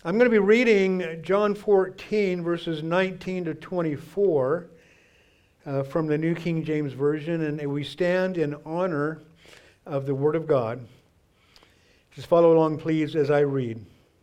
I'm going to be reading John 14, verses 19 to 24 from the New King James Version, and we stand in honor of the Word of God. Just follow along, please, as I read.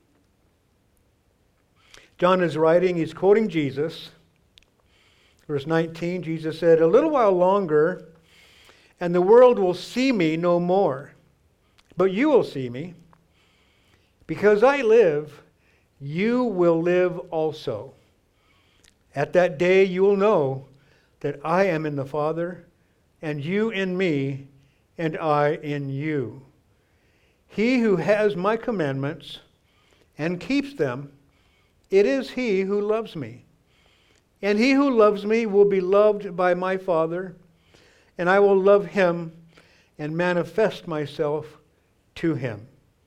John is writing, he's quoting Jesus. Verse 19, Jesus said, "A little while longer, and the world will see me no more. But you will see me. Because I live, you will live also. At that day you will know that I am in the Father, and you in me, and I in you. He who has my commandments and keeps them, it is he who loves me. And he who loves me will be loved by my Father, and I will love him and manifest myself to him."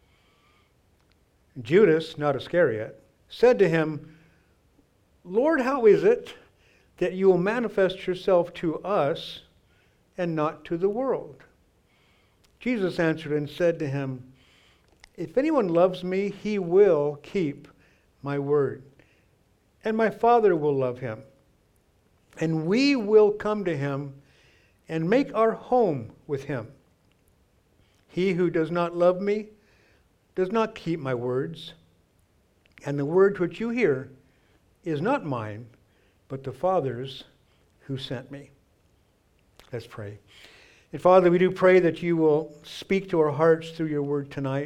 Judas, not Iscariot, said to him, "Lord, how is it that you will manifest yourself to us and not to the world?" Jesus answered and said to him, "If anyone loves me, he will keep my word. And my Father will love him. And we will come to him and make our home with him. He who does not love me does not keep my words. And the word which you hear is not mine, but the Father's who sent me." Let's pray. And Father, we do pray that you will speak to our hearts through your word tonight.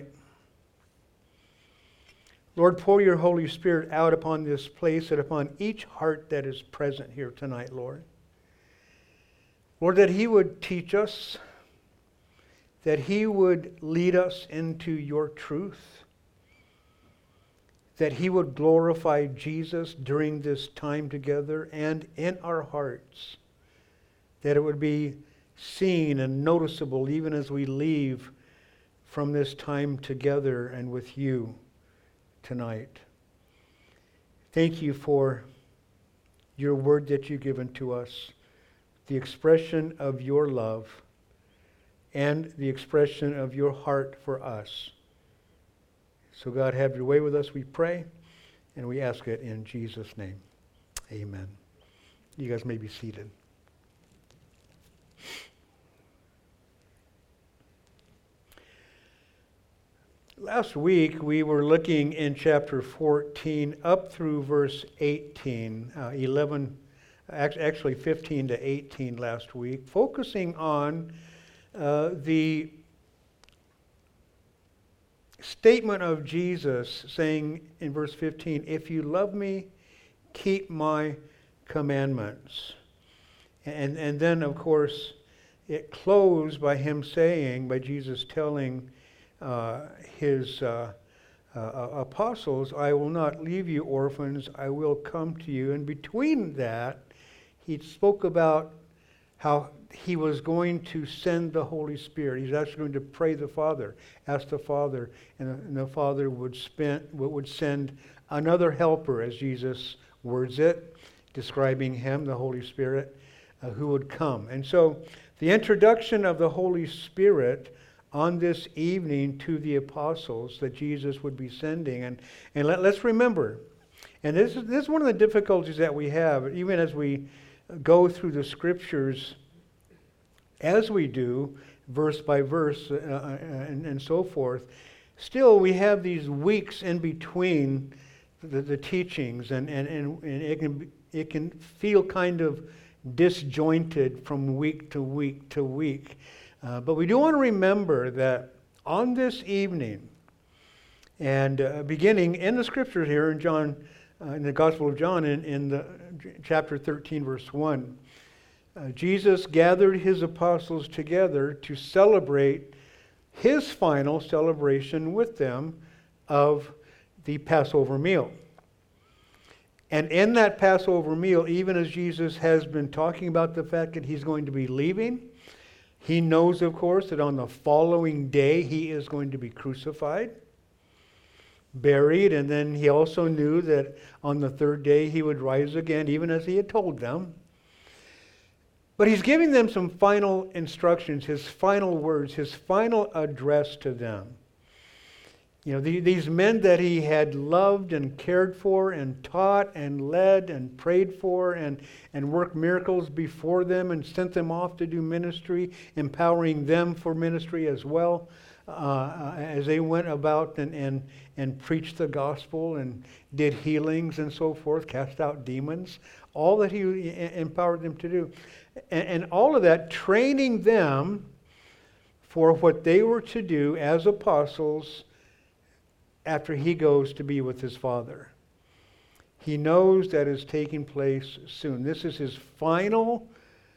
Lord, pour your Holy Spirit out upon this place and upon each heart that is present here tonight, Lord. Lord, that he would teach us, that he would lead us into your truth, that he would glorify Jesus during this time together and in our hearts, that it would be seen and noticeable even as we leave from this time together and with you tonight. Thank you for your word that you've given to us, the expression of your love and the expression of your heart for us. So God, have your way with us, we pray, and we ask it in Jesus' name. Amen. You guys may be seated. Last week, we were looking in chapter 14 up through verse 18, 15 to 18 last week, focusing on the statement of Jesus saying in verse 15, "If you love me, keep my commandments." And then, of course, it closed by him saying, by Jesus telling his apostles, "I will not leave you orphans, I will come to you." And between that, he spoke about how he was going to send the Holy Spirit. He's actually going to pray the Father, ask the Father, and the Father would send another helper, as Jesus words it, describing him, the Holy Spirit, who would come. And so the introduction of the Holy Spirit on this evening to the apostles that Jesus would be sending. And let's remember, and this is one of the difficulties that we have, even as we go through the scriptures, as we do, verse by verse, and so forth. Still, we have these weeks in between the teachings, and it can feel kind of disjointed from week to week to week. But we do want to remember that on this evening, and beginning in the scriptures here in John, in the Gospel of John, in the chapter 13, verse 1, Jesus gathered his apostles together to celebrate his final celebration with them of the Passover meal. And in that Passover meal, even as Jesus has been talking about the fact that he's going to be leaving, he knows, of course, that on the following day he is going to be crucified, buried, and then he also knew that on the third day he would rise again, even as he had told them. But he's giving them some final instructions, his final words, his final address to them. These men that he had loved and cared for and taught and led and prayed for and worked miracles before them and sent them off to do ministry, empowering them for ministry as well, as they went about and preached the gospel and did healings and so forth, cast out demons, all that he empowered them to do. And all of that, training them for what they were to do as apostles after he goes to be with his Father. He knows that is taking place soon. This is his final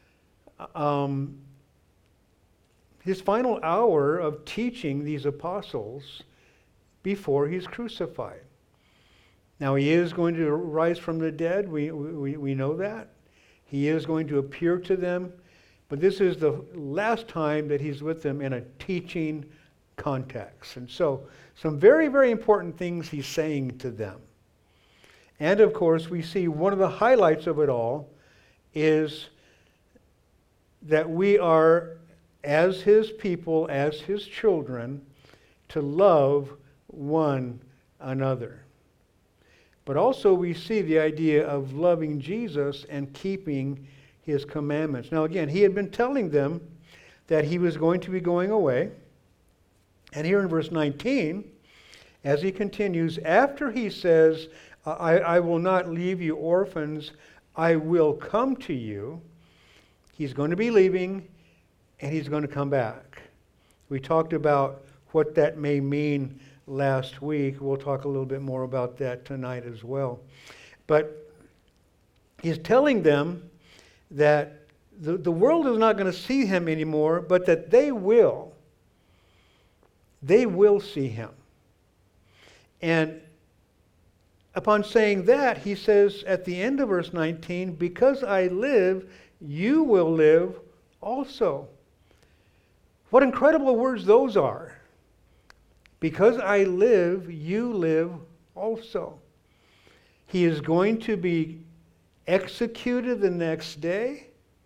hour of teaching these apostles before he's crucified. Now he is going to rise from the dead. We know that. He is going to appear to them. But this is the last time that he's with them in a teaching context. And so, some very, very important things he's saying to them. And of course, we see one of the highlights of it all is that we are, as his people, as his children, to love one another. But also we see the idea of loving Jesus and keeping his commandments. Now again, he had been telling them that he was going to be going away. And here in verse 19, as he continues, after he says, I will not leave you orphans, I will come to you, he's going to be leaving and he's going to come back. We talked about what that may mean last week. We'll talk a little bit more about that tonight as well. But he's telling them that the world is not going to see him anymore, but that they will. They will see him. And upon saying that, he says at the end of verse 19, because I live, you will live also. What incredible words those are. Because I live, you live also. He is going to be executed the next day.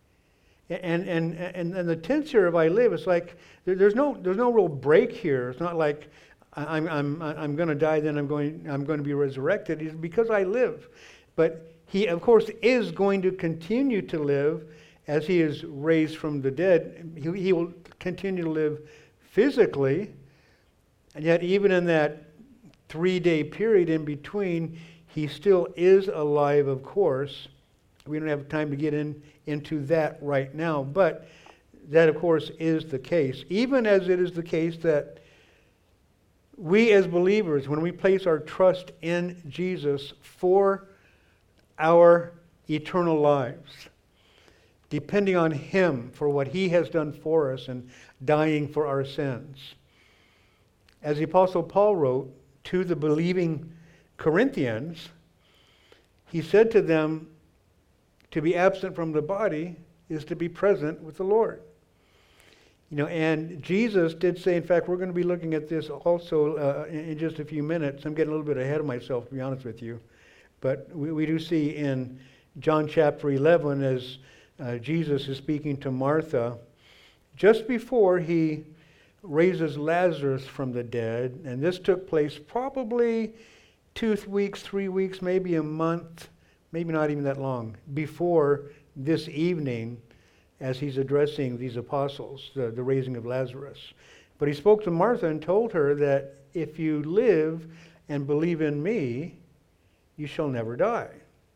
And the tense here of I live, it's like there's no real break here. It's not like I'm going to die, then I'm going to be resurrected. It's because I live. But he, of course, is going to continue to live as he is raised from the dead. He will continue to live physically, and yet even in that 3-day period in between, he still is alive, of course. We don't have time to get into that right now, but that, of course, is the case. Even as it is the case that we as believers, when we place our trust in Jesus for our eternal lives, depending on him for what he has done for us and dying for our sins. As the Apostle Paul wrote to the believing Corinthians, he said to them, to be absent from the body is to be present with the Lord. And Jesus did say, in fact, we're going to be looking at this also in just a few minutes. I'm getting a little bit ahead of myself, to be honest with you. But we do see in John chapter 11, as Jesus is speaking to Martha, just before he raises Lazarus from the dead, and this took place probably 2 weeks, 3 weeks, maybe a month, maybe not even that long, before this evening as he's addressing these apostles, the raising of Lazarus. But he spoke to Martha and told her that if you live and believe in me, you shall never die.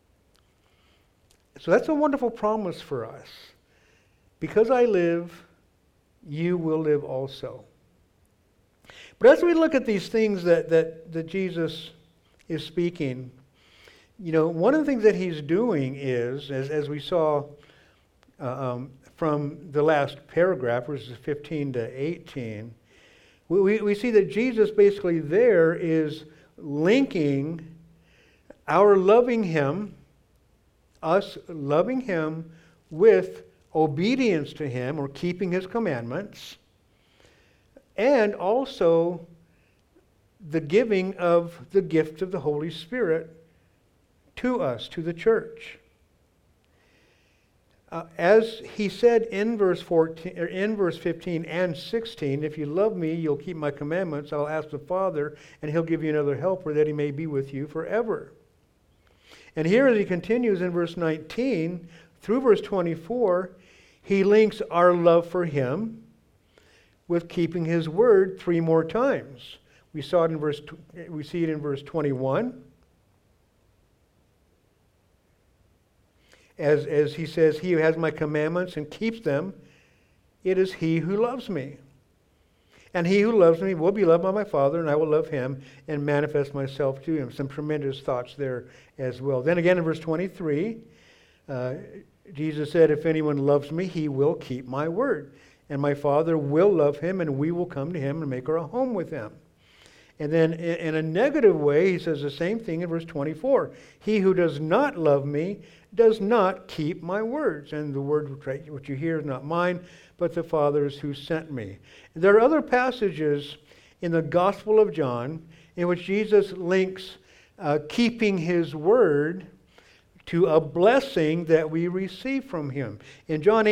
So that's a wonderful promise for us. Because I live, you will live also. But as we look at these things that Jesus is speaking, one of the things that he's doing is, as we saw from the last paragraph, verses 15 to 18, we see that Jesus basically there is linking our loving him, us loving him, with obedience to him or keeping his commandments, and also the giving of the gift of the Holy Spirit to us, to the church. As he said in verse 14, or in verse 15 and 16, if you love me, you'll keep my commandments. I'll ask the Father, and he'll give you another helper that he may be with you forever. And here as he continues in verse 19 through verse 24, he links our love for him with keeping his word 3 more times. We see it in verse 21. As he says, he who has my commandments and keeps them, it is he who loves me. And he who loves me will be loved by my Father, and I will love him and manifest myself to him. Some tremendous thoughts there as well. Then again in verse 23, Jesus said, if anyone loves me, he will keep my word. And my Father will love him, and we will come to him and make our home with him. And then in a negative way, he says the same thing in verse 24. He who does not love me does not keep my words. And the word which you hear is not mine, but the Father's who sent me. There are other passages in the Gospel of John in which Jesus links keeping his word to a blessing that we receive from him. In John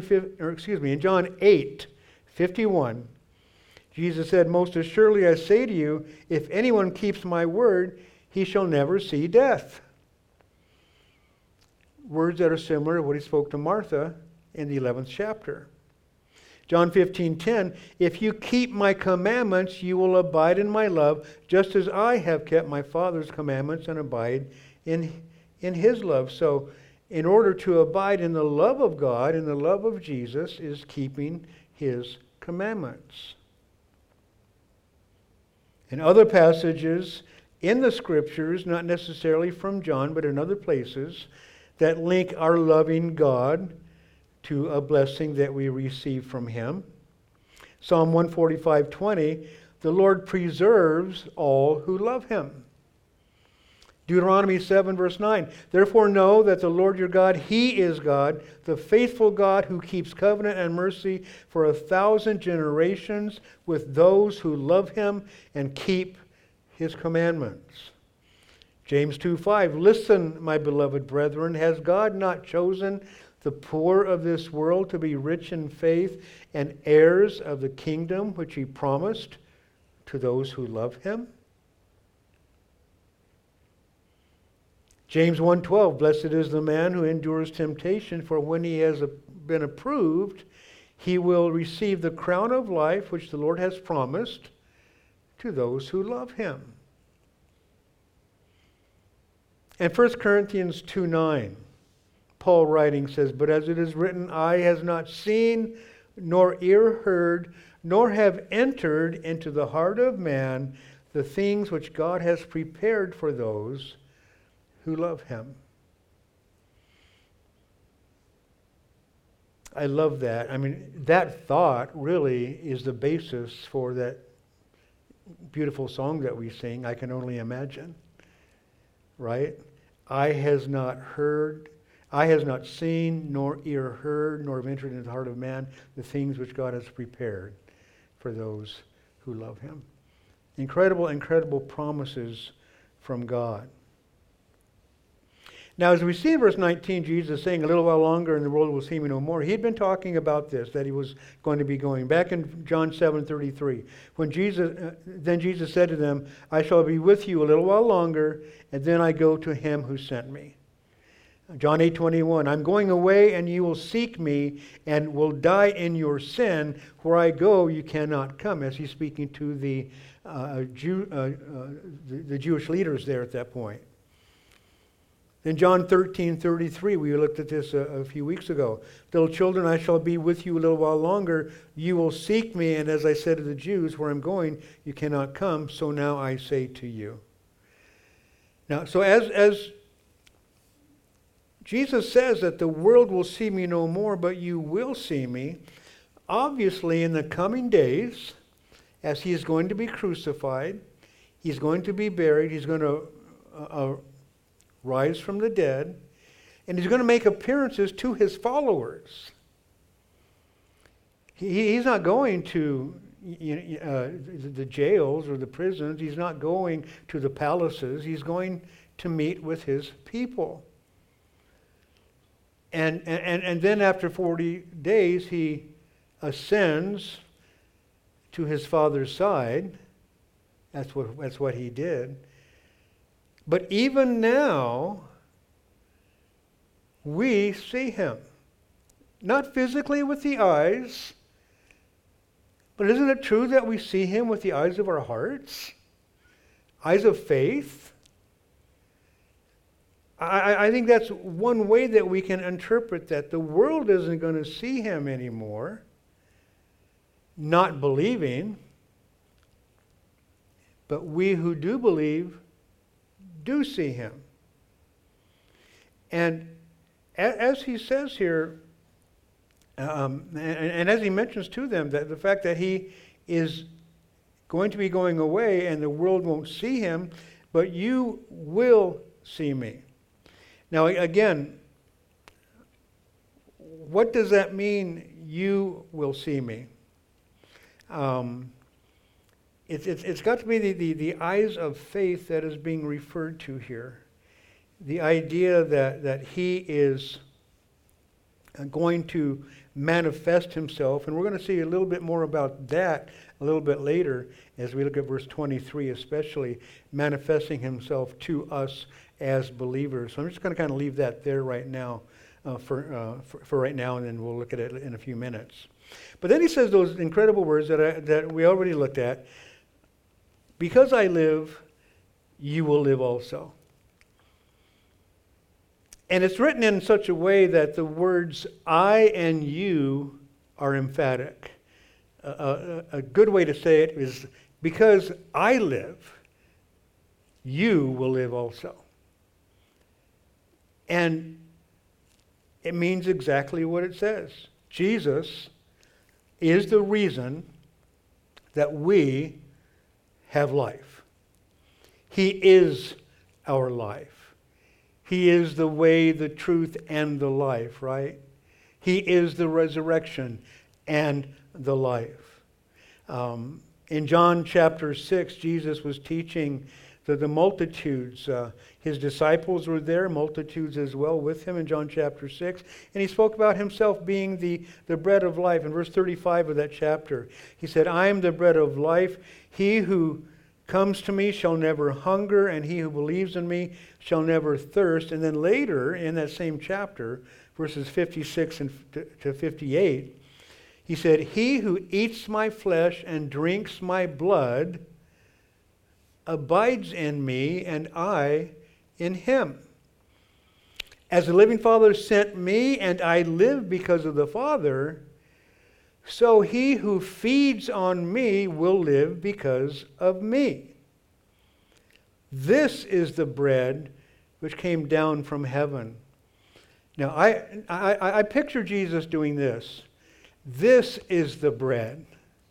8:51, Jesus said, most assuredly I say to you, if anyone keeps my word, he shall never see death. Words that are similar to what he spoke to Martha in the 11th chapter. John 15:10, if you keep my commandments, you will abide in my love, just as I have kept my Father's commandments and abide in his love. So in order to abide in the love of God, in the love of Jesus, is keeping his commandments. In other passages in the Scriptures, not necessarily from John, but in other places, that link our loving God to a blessing that we receive from him. Psalm 145:20, the Lord preserves all who love him. Deuteronomy 7 verse 9, therefore know that the Lord your God, he is God, the faithful God who keeps covenant and mercy for 1,000 generations with those who love him and keep his commandments. James 2:5, listen, my beloved brethren, has God not chosen the poor of this world to be rich in faith and heirs of the kingdom which he promised to those who love him? James 1:12, blessed is the man who endures temptation, for when he has been approved, he will receive the crown of life which the Lord has promised to those who love him. And 1 Corinthians 2:9, Paul writing says, but as it is written, eye has not seen, nor ear heard, nor have entered into the heart of man the things which God has prepared for those who love him. I love that. I mean, that thought really is the basis for that beautiful song that we sing, I Can Only Imagine. Right? Eye has not seen, nor ear heard, nor have entered into the heart of man the things which God has prepared for those who love him. Incredible, incredible promises from God. Now, as we see in verse 19, Jesus saying, a little while longer and the world will see me no more. He had been talking about this, that he was going to be going. Back in John 7:33, then Jesus said to them, I shall be with you a little while longer, and then I go to him who sent me. John 8:21, I'm going away and you will seek me and will die in your sin. Where I go, you cannot come. As he's speaking to the Jewish leaders there at that point. In John 13:33, we looked at this a few weeks ago. Little children, I shall be with you a little while longer. You will seek me, and as I said to the Jews, where I'm going, you cannot come. So now I say to you. Now, so as Jesus says that the world will see me no more, but you will see me, obviously in the coming days, as he is going to be crucified, he's going to be buried, he's going to rise from the dead, and he's going to make appearances to his followers. He's not going to the jails or the prisons. He's not going to the palaces. He's going to meet with his people. And then after 40 days, he ascends to his Father's side. That's what he did. But even now, we see him. Not physically with the eyes, but isn't it true that we see him with the eyes of our hearts? Eyes of faith? I think that's one way that we can interpret that. The world isn't going to see him anymore, not believing, but we who do believe do see him. And as he says here, and as he mentions to them, that the fact that he is going to be going away and the world won't see him, but you will see me. Now again, what does that mean, you will see me? It's got to be the eyes of faith that is being referred to here. The idea that he is going to manifest himself, and we're going to see a little bit more about that a little bit later as we look at verse 23, especially manifesting himself to us as believers. So I'm just going to kind of leave that there right now for right now, and then we'll look at it in a few minutes. But then he says those incredible words that we already looked at. Because I live, you will live also. And it's written in such a way that the words I and you are emphatic. A good way to say it is, because I live, you will live also. And it means exactly what it says. Jesus is the reason that we have life. He is our life. He is the way, the truth, and the life, right? He is the resurrection and the life. In John chapter 6, Jesus was teaching the multitudes. His disciples were there, multitudes as well with him in John chapter 6. And he spoke about himself being the bread of life. In verse 35 of that chapter, he said, I am the bread of life. He who comes to me shall never hunger, and he who believes in me shall never thirst. And then later in that same chapter, verses 56 to 58, he said, he who eats my flesh and drinks my blood abides in me, and I in him. As the living Father sent me, and I live because of the Father, so he who feeds on me will live because of me. This is the bread which came down from heaven. Now, I picture Jesus doing this. This is the bread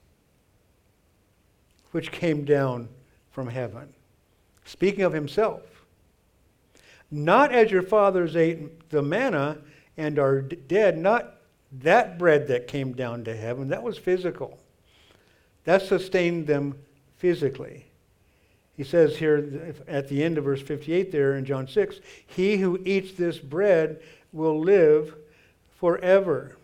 which came down from heaven. Speaking of himself. Not as your fathers ate the manna and are dead, not that bread that came down to heaven. That was physical. That sustained them physically. He says here at the end of verse 58 there in John 6, he who eats this bread will live forever.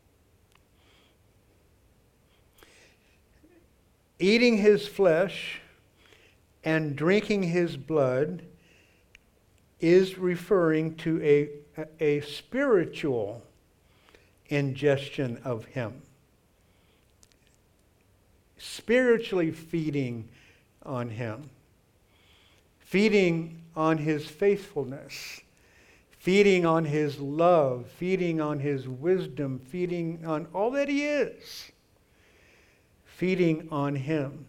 Eating his flesh and drinking his blood is referring to a spiritual ingestion of him. Spiritually feeding on him. Feeding on his faithfulness. Feeding on his love. Feeding on his wisdom. Feeding on all that he is. Feeding on him.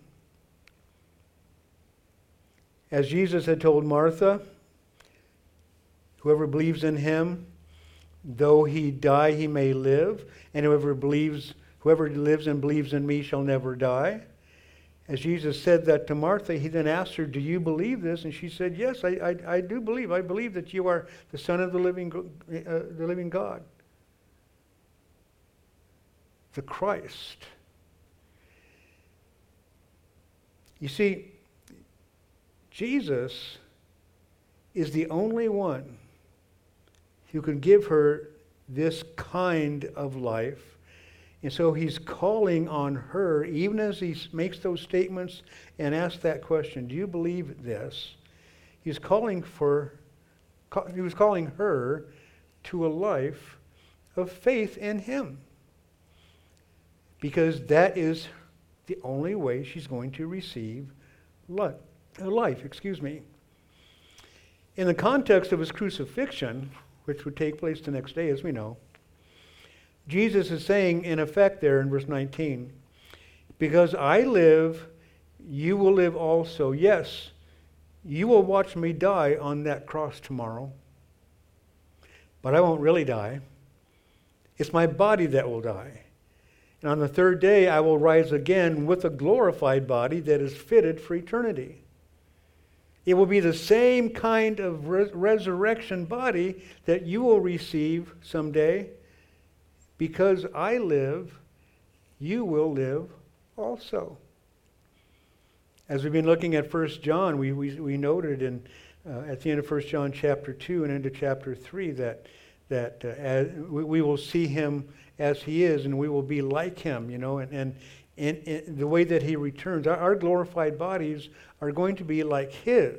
As Jesus had told Martha, whoever believes in him, though he die, he may live. And whoever lives and believes in me shall never die. As Jesus said that to Martha, he then asked her, do you believe this? And she said, yes, I do believe. I believe that you are the Son of the living God. The Christ. You see, Jesus is the only one who can give her this kind of life. And so he's calling on her, even as he makes those statements and asks that question, do you believe this? He was calling her to a life of faith in him. Because that is the only way she's going to receive life. In the context of his crucifixion, which would take place the next day, as we know, Jesus is saying, in effect there in verse 19, because I live, you will live also. Yes, you will watch me die on that cross tomorrow, but I won't really die. It's my body that will die. And on the third day, I will rise again with a glorified body that is fitted for eternity. It will be the same kind of resurrection body that you will receive someday. Because I live, you will live also. As we've been looking at 1 John, we noted at the end of 1 John chapter 2 and into chapter 3 that we will see him as he is, and we will be like him, and the way that he returns. Our glorified bodies are going to be like his.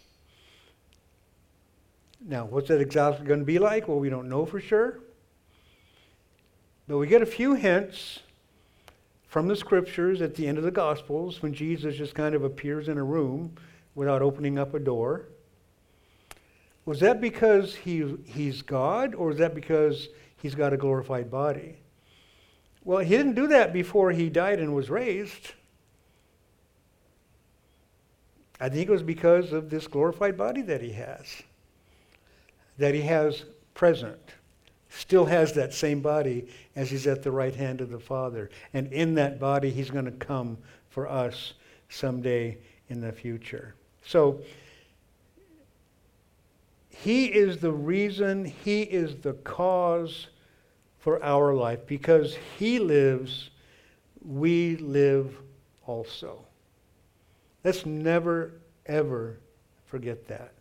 Now, what's that exactly going to be like? Well, we don't know for sure. But we get a few hints from the scriptures at the end of the Gospels when Jesus just kind of appears in a room without opening up a door. Was that because he's God, or is that because he's got a glorified body? Well, he didn't do that before he died and was raised. I think it was because of this glorified body that he has present. Still has that same body as he's at the right hand of the Father. And in that body, he's going to come for us someday in the future. So, he is the reason, he is the cause for our life. Because he lives, we live also. Let's never, ever forget that.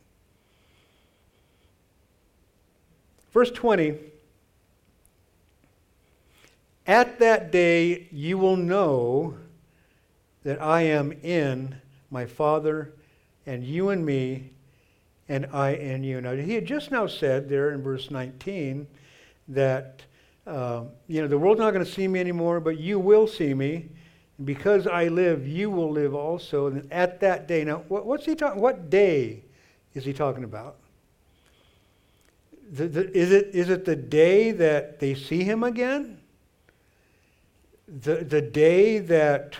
Verse 20. At that day you will know that I am in my Father, and you in me, and I in you. Now, he had just now said there in verse 19 that, the world's not going to see me anymore, but you will see me. And because I live, you will live also. And at that day. Now, what's he talking? What day is he talking about? Is it the day that they see him again? The day that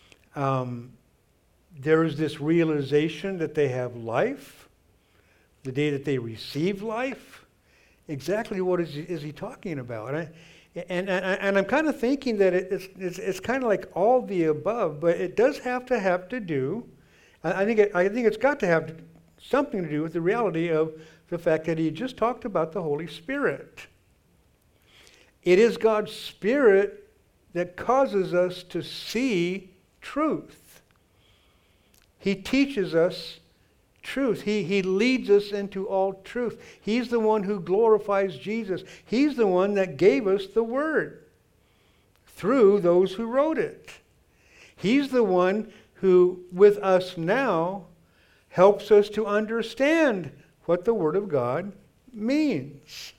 there is this realization that they have life? The day that they receive life? Exactly what is he talking about? And I'm kind of thinking that it's kind of like all the above, but it does have to do. I think it's got to have something to do with the reality of the fact that he just talked about the Holy Spirit. It is God's Spirit that causes us to see truth. He teaches us truth. He leads us into all truth. He's the one who glorifies Jesus. He's the one that gave us the Word through those who wrote it. He's the one who, with us now, helps us to understand what the Word of God means.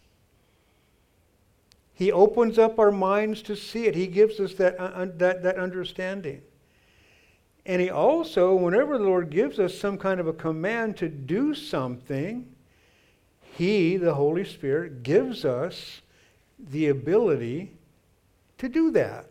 He opens up our minds to see it. He gives us that understanding. And he also, whenever the Lord gives us some kind of a command to do something, he, the Holy Spirit, gives us the ability to do that.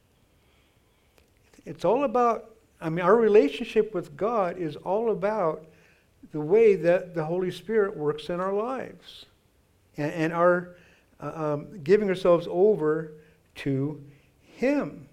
It's all about, our relationship with God is all about the way that the Holy Spirit works in our lives. And our giving ourselves over to him.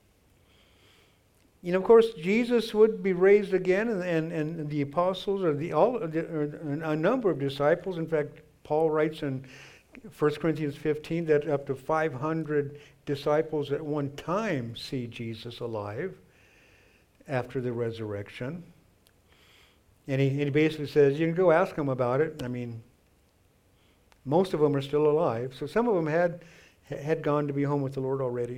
Of course, Jesus would be raised again, and the apostles, or a number of disciples. In fact, Paul writes in 1 Corinthians 15 that up to 500 disciples at one time see Jesus alive after the resurrection. And he basically says, you can go ask them about it. Most of them are still alive. So some of them had gone to be home with the Lord already.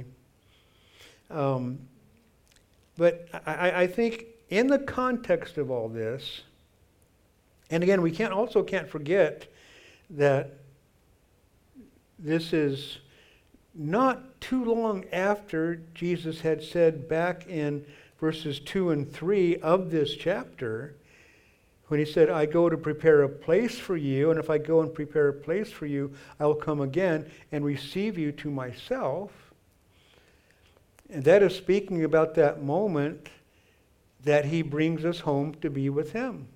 But I think in the context of all this, and again, we can't forget that this is not too long after Jesus had said back in verses 2 and 3 of this chapter, when he said, I go to prepare a place for you, and if I go and prepare a place for you, I will come again and receive you to myself. And that is speaking about that moment that he brings us home to be with him.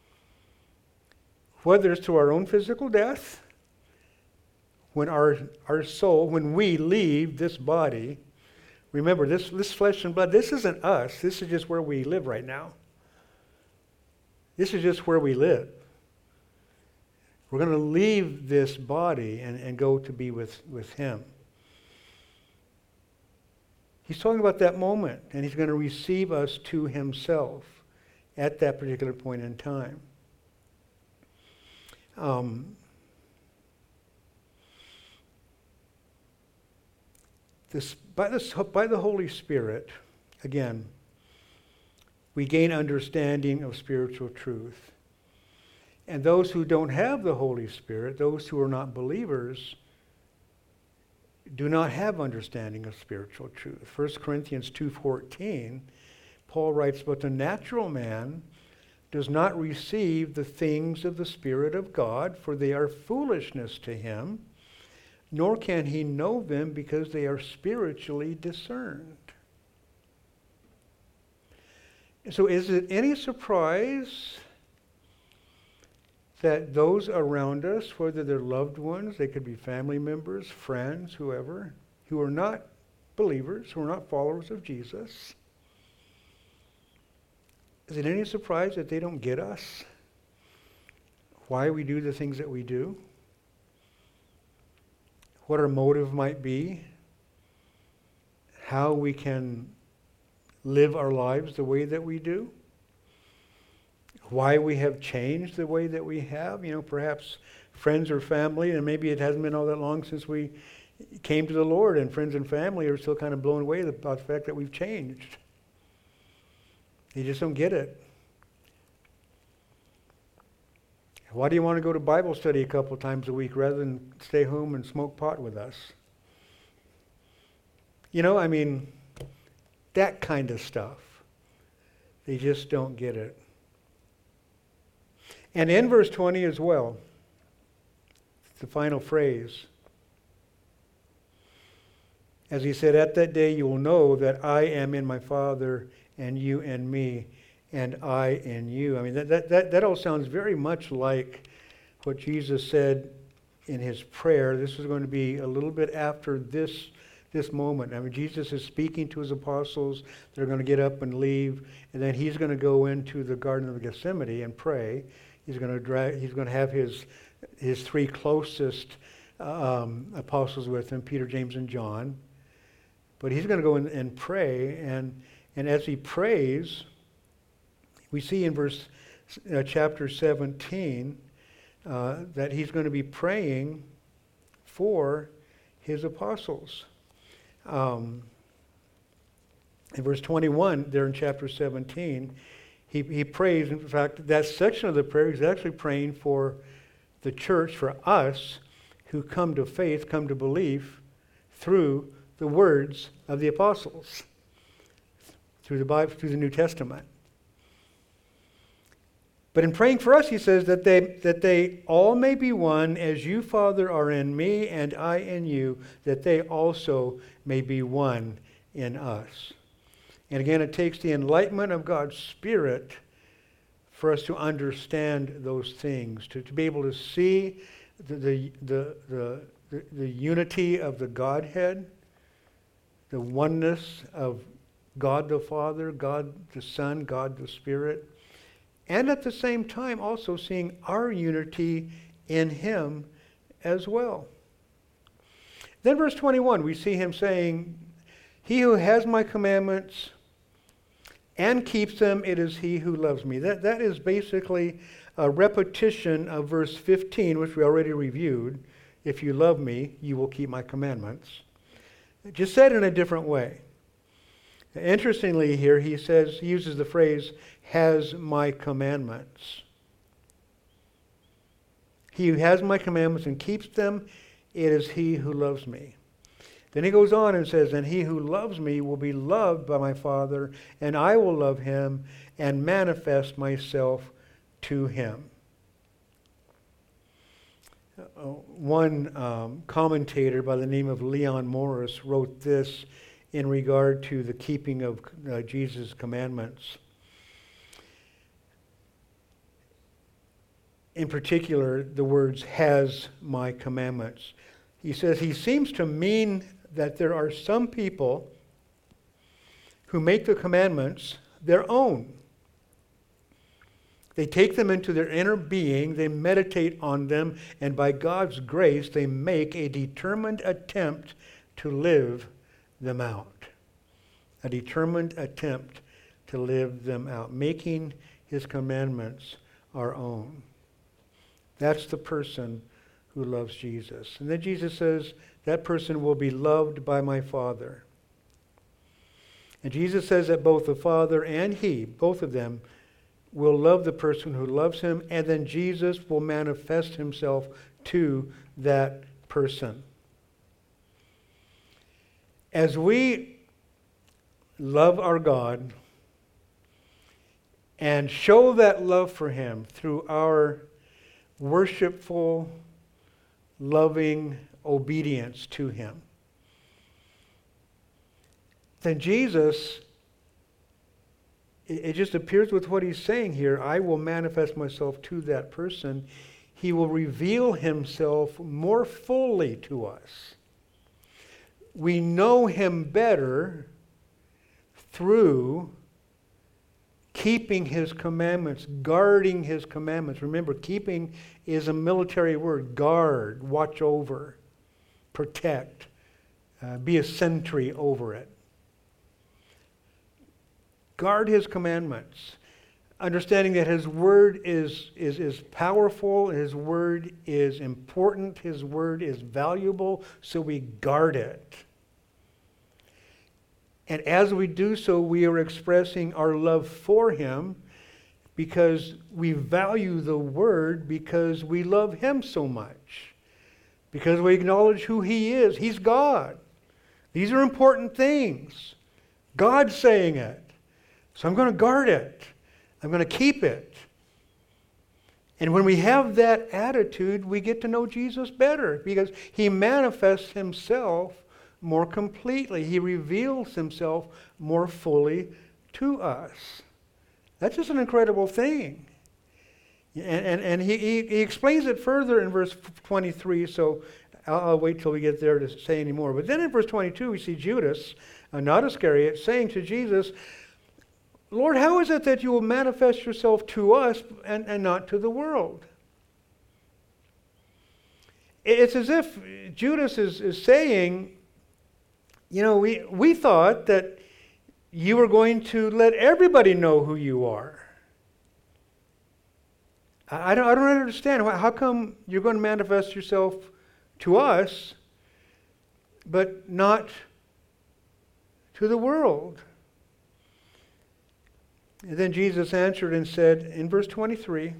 Whether it's to our own physical death, when our soul, when we leave this body, remember, this flesh and blood, this isn't us. This is just where we live right now. This is just where we live. We're going to leave this body and go to be with him. He's talking about that moment, and he's going to receive us to himself at that particular point in time. By the Holy Spirit, again, we gain understanding of spiritual truth. And those who don't have the Holy Spirit, those who are not believers, do not have understanding of spiritual truth. 1 Corinthians 2:14, Paul writes, but the natural man does not receive the things of the Spirit of God, for they are foolishness to him, nor can he know them because they are spiritually discerned. So is it any surprise that those around us, whether they're loved ones, they could be family members, friends, whoever, who are not believers, who are not followers of Jesus, is it any surprise that they don't get us? Why we do the things that we do? What our motive might be? How we can live our lives the way that we do? Why we have changed the way that we have? Perhaps friends or family, and maybe it hasn't been all that long since we came to the Lord, and friends and family are still kind of blown away about the fact that we've changed. They just don't get it. Why do you want to go to Bible study a couple times a week rather than stay home and smoke pot with us? That kind of stuff. They just don't get it. And in verse 20 as well, the final phrase, as he said, at that day you will know that I am in my Father, and you in me, and I in you. That all sounds very much like what Jesus said in his prayer. This is going to be a little bit after this moment. Jesus is speaking to his apostles. They're going to get up and leave, and then he's going to go into the Garden of Gethsemane and pray. He's going to have his three closest apostles with him, Peter, James, and John. But he's going to go in and pray, and as he prays, we see in chapter 17 that he's going to be praying for his apostles. In verse 21, there in chapter 17, he prays. In fact, that section of the prayer, he's actually praying for the church, for us who come to faith, come to belief through the words of the apostles, through the Bible, through the New Testament. But in praying for us, he says that they all may be one, as you, Father, are in me and I in you, that they also may be one in us. And again, it takes the enlightenment of God's Spirit for us to understand those things, to be able to see the unity of the Godhead, the oneness of God the Father, God the Son, God the Spirit, and at the same time also seeing our unity in him as well. Then verse 21, we see him saying, he who has my commandments and keeps them, it is he who loves me. That is basically a repetition of verse 15, which we already reviewed. If you love me, you will keep my commandments. Just said in a different way. Interestingly here, he uses the phrase, has my commandments. He who has my commandments and keeps them, it is he who loves me. Then he goes on and says, and he who loves me will be loved by my Father, and I will love him and manifest myself to him. One commentator by the name of Leon Morris wrote this in regard to the keeping of Jesus' commandments. In particular, the words, has my commandments. He says he seems to mean that there are some people who make the commandments their own. They take them into their inner being, they meditate on them, and by God's grace, they make a determined attempt to live them out. A determined attempt to live them out, making his commandments our own. That's the person who loves Jesus. And then Jesus says, that person will be loved by my Father. And Jesus says that both the Father and he, both of them, will love the person who loves him, and then Jesus will manifest himself to that person. As we love our God and show that love for him through our worshipful, loving obedience to him, then Jesus, it just appears with what he's saying here, I will manifest myself to that person. He will reveal himself more fully to us. We know him better through keeping his commandments, guarding his commandments. Remember, keeping is a military word. Guard, watch over, protect, be a sentry over it. Guard his commandments, understanding that his word is powerful, his word is important, his word is valuable, so we guard it. And as we do so, we are expressing our love for him because we value the word, because we love him so much, because we acknowledge who he is. He's God. These are important things. God's saying it. So I'm going to guard it. I'm going to keep it. And when we have that attitude, we get to know Jesus better because he manifests himself more completely. He reveals himself more fully to us. That's just an incredible thing. And he explains it further in verse 23, so I'll wait till we get there to say any more. But then in verse 22, we see Judas, not Iscariot, saying to Jesus, Lord, how is it that you will manifest yourself to us and not to the world? It's as if Judas is saying, you know, we thought that you were going to let everybody know who you are. I don't understand. How come you're going to manifest yourself to us, but not to the world? And then Jesus answered and said in verse 23,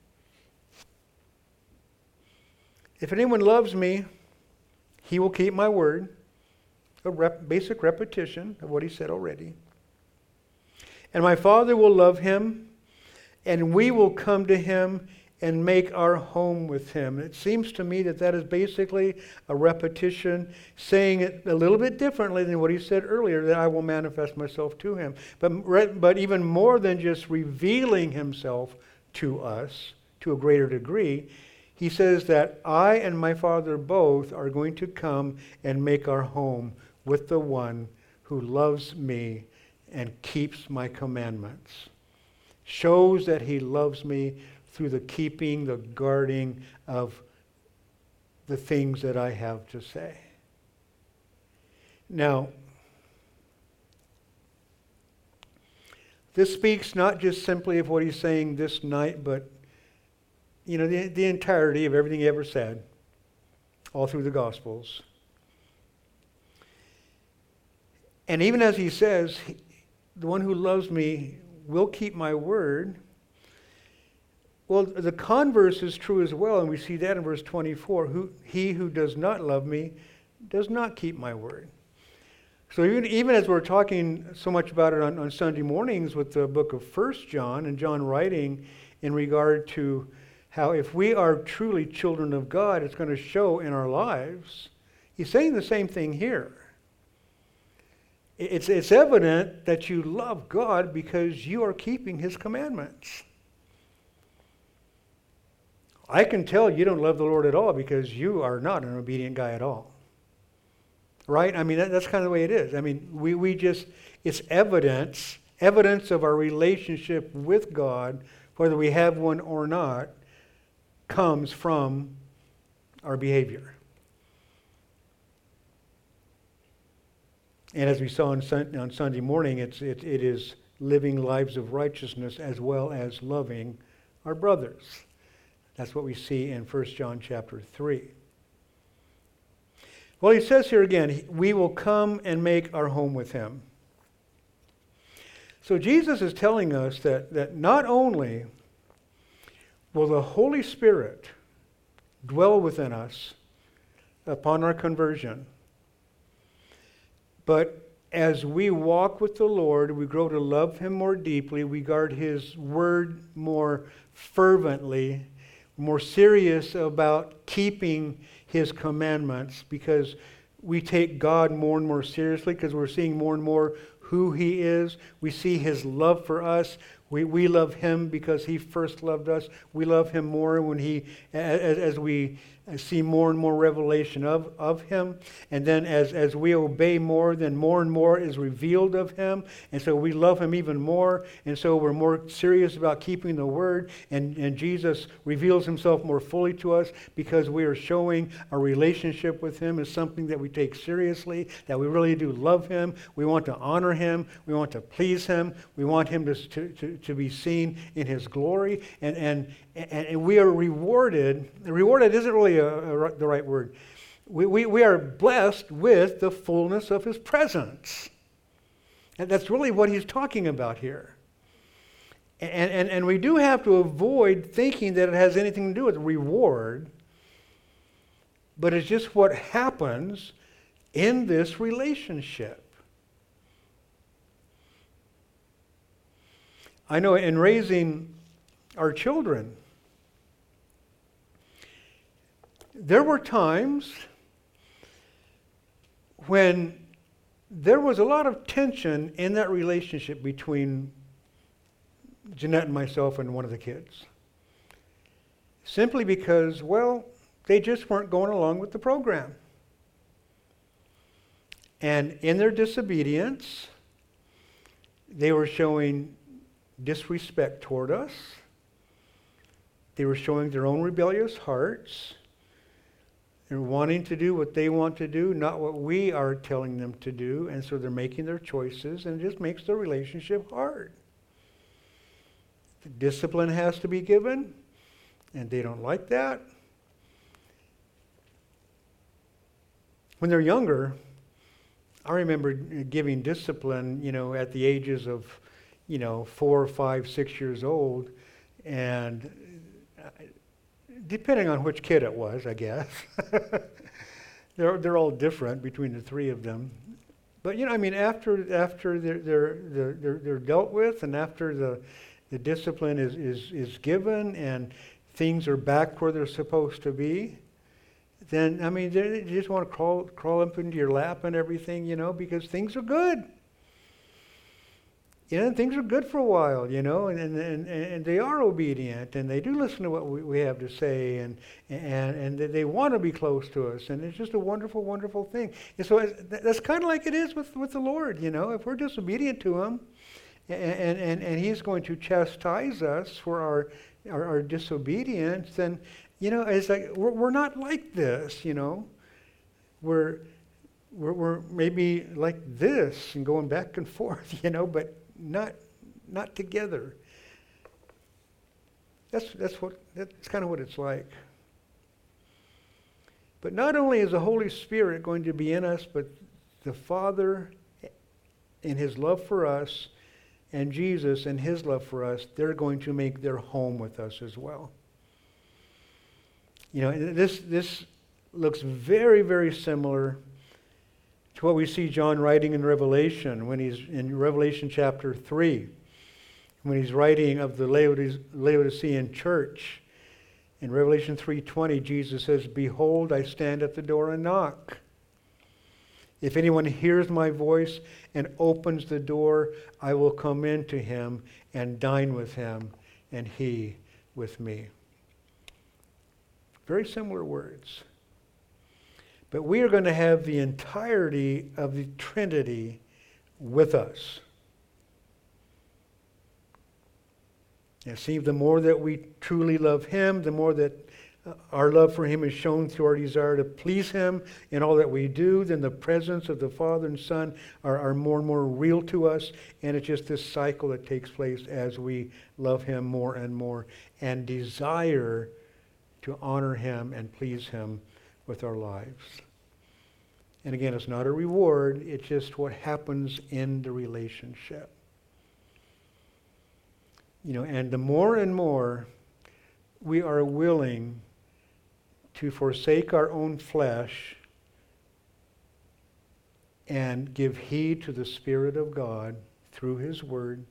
if anyone loves me, he will keep my word. A basic repetition of what he said already. And my Father will love him, and we will come to him and make our home with him. It seems to me that that is basically a repetition, saying it a little bit differently than what he said earlier, that I will manifest myself to him. But even more than just revealing himself to us to a greater degree, he says that I and my Father both are going to come and make our home with the one who loves me and keeps my commandments. Shows that he loves me through the keeping, the guarding of the things that I have to say. Now, this speaks not just simply of what he's saying this night, but the entirety of everything he ever said, all through the Gospels. And even as he says, the one who loves me will keep my word. Well, the converse is true as well, and we see that in verse 24. He who does not love me does not keep my word. So even as we're talking so much about it on Sunday mornings with the book of 1 John, and John writing in regard to how if we are truly children of God, it's going to show in our lives, he's saying the same thing here. It's evident that you love God because you are keeping his commandments. I can tell you don't love the Lord at all because you are not an obedient guy at all. Right? I mean, that's kind of the way it is. I mean, we just, it's evidence of our relationship with God, whether we have one or not, comes from our behavior. And as we saw on Sunday morning, it is living lives of righteousness as well as loving our brothers. That's what we see in 1 John chapter 3. Well, he says here again, we will come and make our home with him. So Jesus is telling us that not only will the Holy Spirit dwell within us upon our conversion, but as we walk with the Lord, we grow to love him more deeply, we guard his word more fervently, more serious about keeping his commandments, because we take God more and more seriously because we're seeing more and more who he is. We see his love for us. We love him because he first loved us. We love him more when as we see more and more revelation of him. And then as we obey more, then more and more is revealed of him. And so we love him even more. And so we're more serious about keeping the word. And Jesus reveals himself more fully to us because we are showing our relationship with him is something that we take seriously, that we really do love him. We want to honor him. We want to please him. We want him to be seen in his glory. And we are rewarded. Rewarded isn't really the right word. We are blessed with the fullness of his presence. And that's really what he's talking about here. And we do have to avoid thinking that it has anything to do with reward, but it's just what happens in this relationship. I know in raising our children, there were times when there was a lot of tension in that relationship between Jeanette and myself and one of the kids. Simply because, well, they just weren't going along with the program. And in their disobedience, they were showing disrespect toward us. They were showing their own rebellious hearts. They're wanting to do what they want to do, not what we are telling them to do. And so they're making their choices, and it just makes the relationship hard. The discipline has to be given, and they don't like that. When they're younger, I remember giving discipline, at the ages of, 4, 5, 6 years old, and depending on which kid it was, I guess. They're all different between the three of them. But after they're dealt with, and after the discipline is given, and things are back where they're supposed to be, then they just want to crawl up into your lap and everything, because things are good. Things are good for a while, and they are obedient, and they do listen to what we have to say, and they want to be close to us, and it's just a wonderful, wonderful thing. And so that's kind of like it is with the Lord, if we're disobedient to him, and he's going to chastise us for our disobedience, then, it's like we're not like this, We're maybe like this and going back and forth, but not together. That's kind of what it's like. But not only is the Holy Spirit going to be in us, but the Father in His love for us and Jesus in His love for us, they're going to make their home with us as well. You know, this looks very, very similar to what we see John writing in Revelation, when he's in Revelation chapter 3, when he's writing of the Laodicean church. In Revelation 3:20, Jesus says, "Behold, I stand at the door and knock. If anyone hears my voice and opens the door, I will come in to him and dine with him, and he with me." Very similar words. But we are going to have the entirety of the Trinity with us. And see, the more that we truly love Him, the more that our love for Him is shown through our desire to please Him in all that we do, then the presence of the Father and Son are more and more real to us. And it's just this cycle that takes place as we love Him more and more and desire to honor Him and please Him with our lives. And again, it's not a reward, it's just what happens in the relationship. You know, and the more and more we are willing to forsake our own flesh and give heed to the Spirit of God through His Word,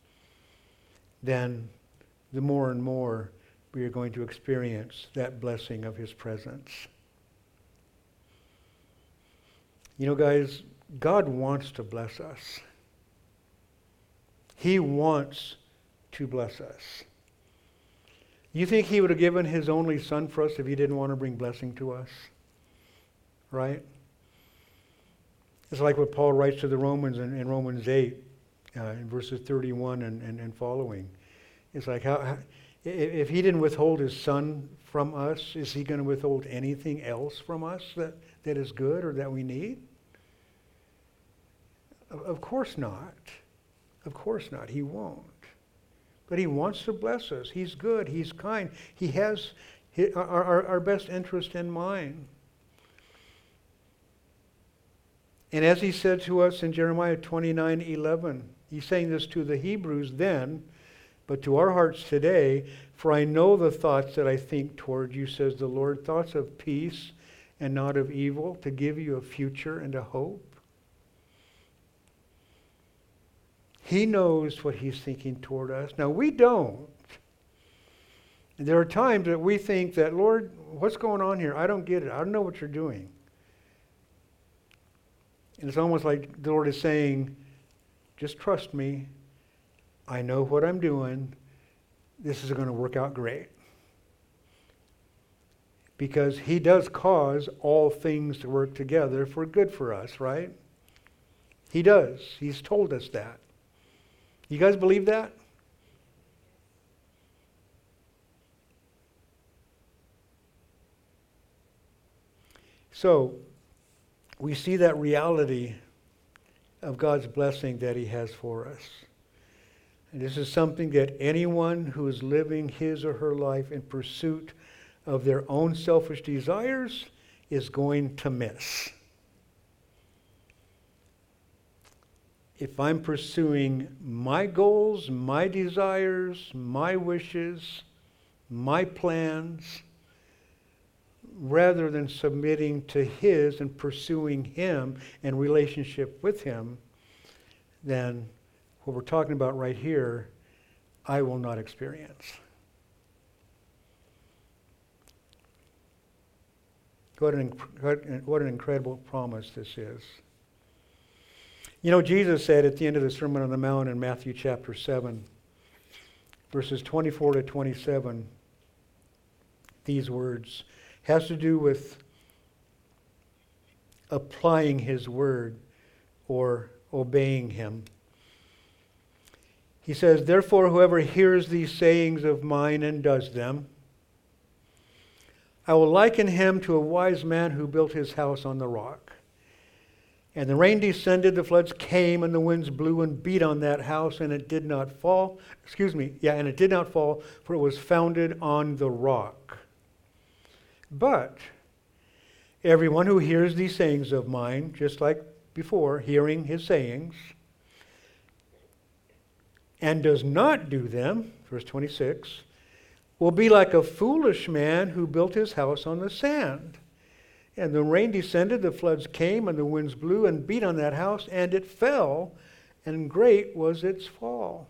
then the more and more we are going to experience that blessing of His presence. You know, guys, God wants to bless us. He wants to bless us. You think He would have given His only Son for us if He didn't want to bring blessing to us? Right? It's like what Paul writes to the Romans in Romans 8, in verses 31 and following. It's like, if He didn't withhold His Son from us, is He going to withhold anything else from us that is good or that we need? Of course not. Of course not. He won't. But He wants to bless us. He's good. He's kind. He has our best interest in mind. And as He said to us in Jeremiah 29:11, He's saying this to the Hebrews then, but to our hearts today, "For I know the thoughts that I think toward you, says the Lord, thoughts of peace and not of evil, to give you a future and a hope." He knows what He's thinking toward us. Now, we don't. There are times that we think that, "Lord, what's going on here? I don't get it. I don't know what you're doing." And it's almost like the Lord is saying, "Just trust me. I know what I'm doing. This is going to work out great." Because He does cause all things to work together for good for us, right? He does. He's told us that. You guys believe that? So, we see that reality of God's blessing that He has for us. And this is something that anyone who is living his or her life in pursuit of their own selfish desires is going to miss. If I'm pursuing my goals, my desires, my wishes, my plans, rather than submitting to His and pursuing Him and relationship with Him, then what we're talking about right here, I will not experience. What an incredible promise this is. You know, Jesus said at the end of the Sermon on the Mount in Matthew chapter 7, verses 24 to 27, these words has to do with applying His word or obeying Him. He says, "Therefore, whoever hears these sayings of mine and does them, I will liken him to a wise man who built his house on the rock. And the rain descended, the floods came, and the winds blew and beat on that house, and it did not fall. And it did not fall, for it was founded on the rock. But everyone who hears these sayings of mine, just like before, hearing his sayings, and does not do them, verse 26, will be like a foolish man who built his house on the sand. And the rain descended, the floods came, and the winds blew and beat on that house, and it fell, and great was its fall.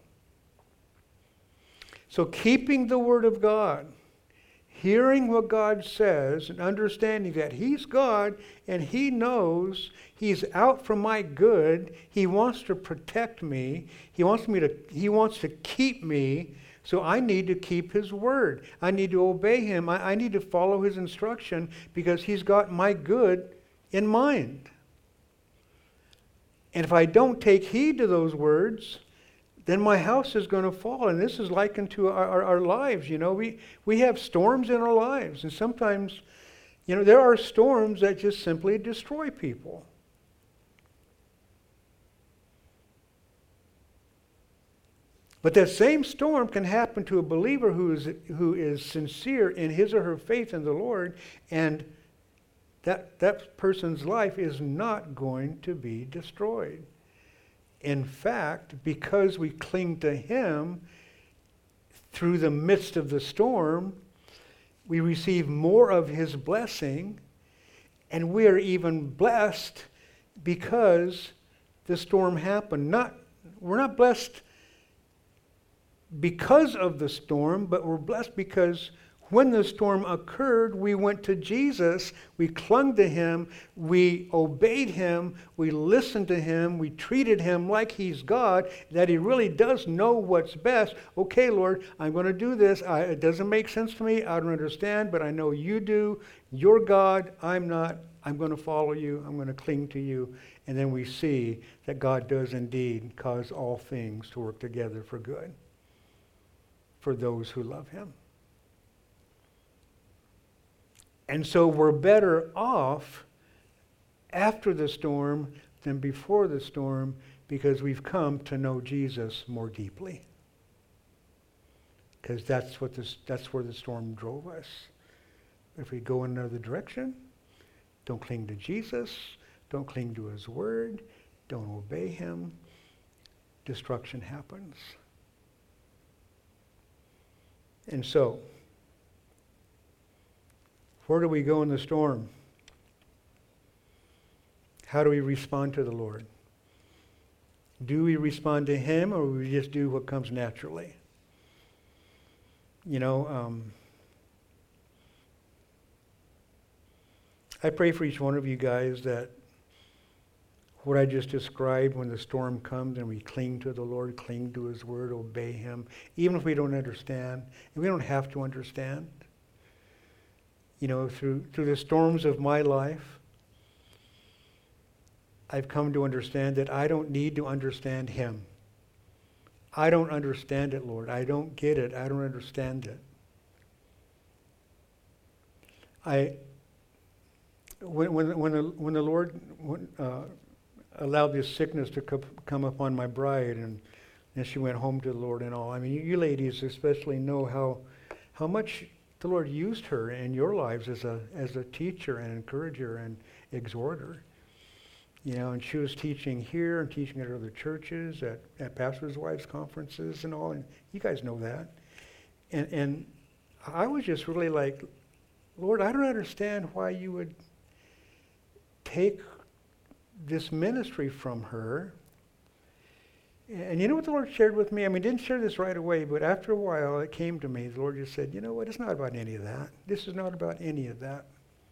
So keeping the word of God, hearing what God says, and understanding that He's God, and He knows He's out for my good. He wants to protect me. He wants to keep me. So I need to keep His word. I need to obey Him. I need to follow His instruction because He's got my good in mind. And if I don't take heed to those words, then my house is going to fall. And this is likened to our lives. You know, we have storms in our lives. And sometimes, you know, there are storms that just simply destroy people. But that same storm can happen to a believer who is sincere in his or her faith in the Lord, and that person's life is not going to be destroyed. In fact, because we cling to Him through the midst of the storm, we receive more of His blessing, and we are even blessed because the storm happened. We're not blessed because of the storm, but we're blessed because when the storm occurred, we went to Jesus, we clung to Him, we obeyed Him, we listened to Him, we treated Him like He's God, that He really does know what's best. Okay, Lord, I'm going to do this. It doesn't make sense to me. I don't understand, but I know You do. You're God. I'm not. I'm going to follow You. I'm going to cling to You. And then we see that God does indeed cause all things to work together for good for those who love Him. And so we're better off after the storm than before the storm because we've come to know Jesus more deeply. Because that's where the storm drove us. If we go in another direction, don't cling to Jesus, don't cling to His word, don't obey Him, destruction happens. And so, where do we go in the storm? How do we respond to the Lord? Do we respond to Him, or we just do what comes naturally? You know, I pray for each one of you guys that what I just described, when the storm comes and we cling to the Lord, cling to His word, obey Him, even if we don't understand, and we don't have to understand. You know, through the storms of my life, I've come to understand that I don't need to understand Him. I don't understand it, Lord. I don't get it. I don't understand it. When the Lord allowed this sickness to come upon my bride, and she went home to the Lord and all. I mean, you ladies especially know how much the Lord used her in your lives as a teacher and encourager and exhorter. You know, and she was teaching here and teaching at other churches, at pastors' wives' conferences and all, and you guys know that. And I was just really like, Lord, I don't understand why You would take this ministry from her. And you know what the Lord shared with me? I mean, He didn't share this right away, but after a while it came to me. The Lord just said, you know what? It's not about any of that. This is not about any of that.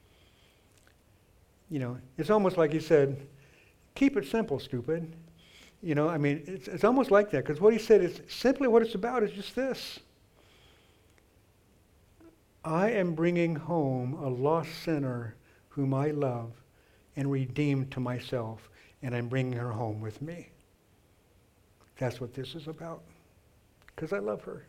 You know, it's almost like He said, keep it simple, stupid. You know, I mean, it's almost like that, because what He said is simply what it's about is just this. I am bringing home a lost sinner whom I love and redeemed to myself, and I'm bringing her home with me. That's what this is about, because I love her.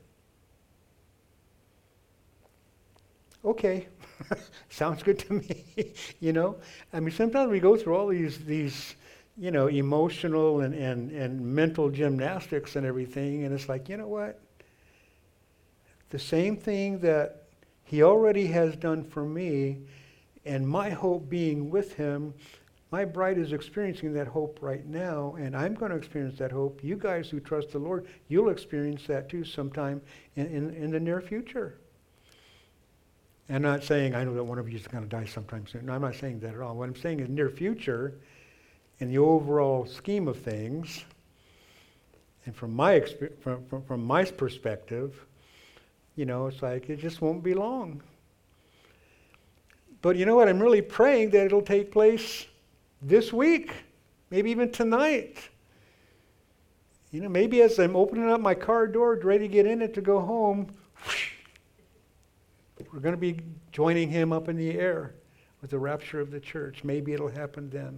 Okay, sounds good to me. You know, I mean, sometimes we go through all these emotional and mental gymnastics and everything. And it's like, you know what? The same thing that he already has done for me, and my hope being with him, my bride is experiencing that hope right now, and I'm going to experience that hope. You guys who trust the Lord, you'll experience that too sometime in the near future. I'm not saying I know that one of you is going to die sometime soon. No, I'm not saying that at all. What I'm saying is near future, in the overall scheme of things, and from my perspective, it's like it just won't be long. But you know what? I'm really praying that it'll take place this week, maybe even tonight. Maybe as I'm opening up my car door, ready to get in it to go home, we're going to be joining him up in the air with the rapture of the church. Maybe it'll happen then.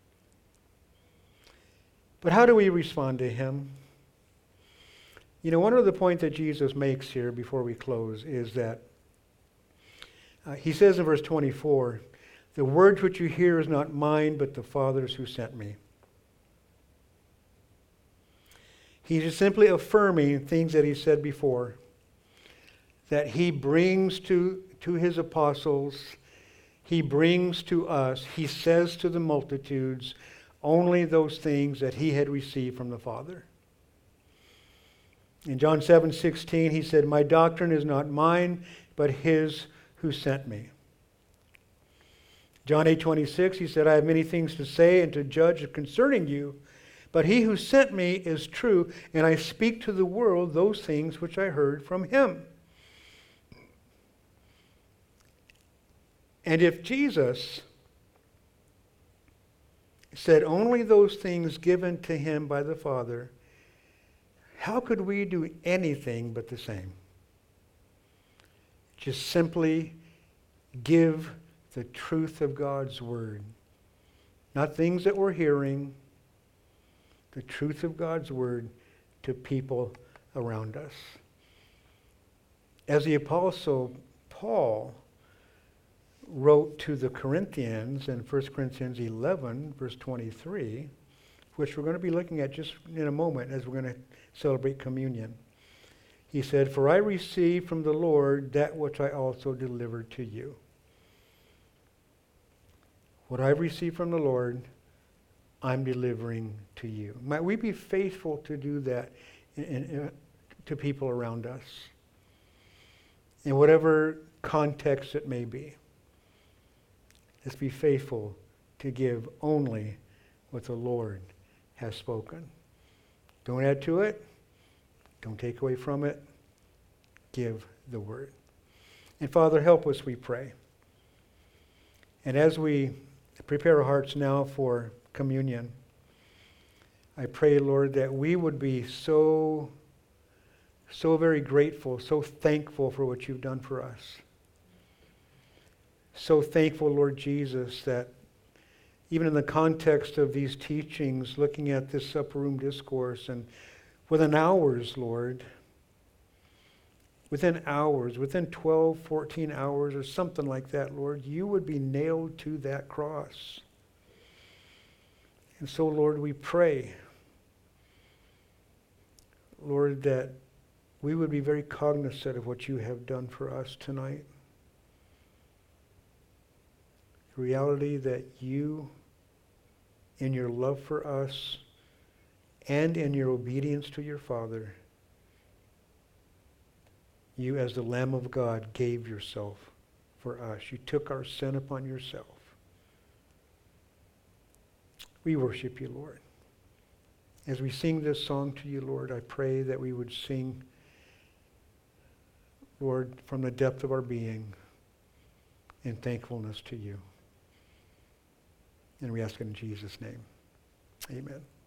But how do we respond to him? One of the points that Jesus makes here before we close is that he says in verse 24, "The words which you hear is not mine, but the Father's who sent me." He's just simply affirming things that he said before, that he brings to his apostles, he brings to us, he says to the multitudes, only those things that he had received from the Father. In John 7:16, he said, "My doctrine is not mine, but his who sent me." John 8:26, he said, "I have many things to say and to judge concerning you, but he who sent me is true, and I speak to the world those things which I heard from him." And if Jesus said only those things given to him by the Father, how could we do anything but the same? Just simply give the truth of God's word. Not things that we're hearing, the truth of God's word to people around us. As the Apostle Paul wrote to the Corinthians in 1 Corinthians 11, verse 23, which we're going to be looking at just in a moment as we're going to celebrate communion. He said, "For I received from the Lord that which I also delivered to you." What I've received from the Lord, I'm delivering to you. Might we be faithful to do that to people around us, in whatever context it may be. Let's be faithful to give only what the Lord has spoken. Don't add to it. Don't take away from it. Give the word. And Father, help us, we pray. And as we prepare our hearts now for communion, I pray, Lord, that we would be so very grateful, so thankful for what you've done for us. So thankful, Lord Jesus, that even in the context of these teachings, looking at this upper room discourse, and within hours, Lord, within 12, 14 hours or something like that, Lord, you would be nailed to that cross. And so, Lord, we pray, Lord, that we would be very cognizant of what you have done for us tonight. The reality that you, in your love for us and in your obedience to your Father, you as the Lamb of God gave yourself for us. You took our sin upon yourself. We worship you, Lord. As we sing this song to you, Lord, I pray that we would sing, Lord, from the depth of our being in thankfulness to you. And we ask it in Jesus' name. Amen.